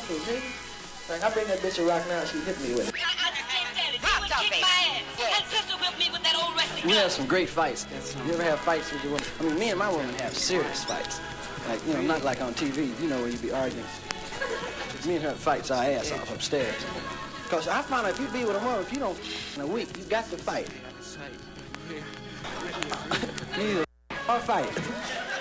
Hey, baby. Like, I bring that bitch a rock now, she hit me with it. I just can't stand it. You would kick my ass and pistol whip me with that old rusty gun. We have some great fights. You ever have fights with your woman? I mean, me and my woman have serious fights. Like, you know, not like on TV, you know, where you be arguing. Me and her fights our ass off upstairs. Because I found out if you be with a woman, if you don't in a week, you got to fight. You either or fight.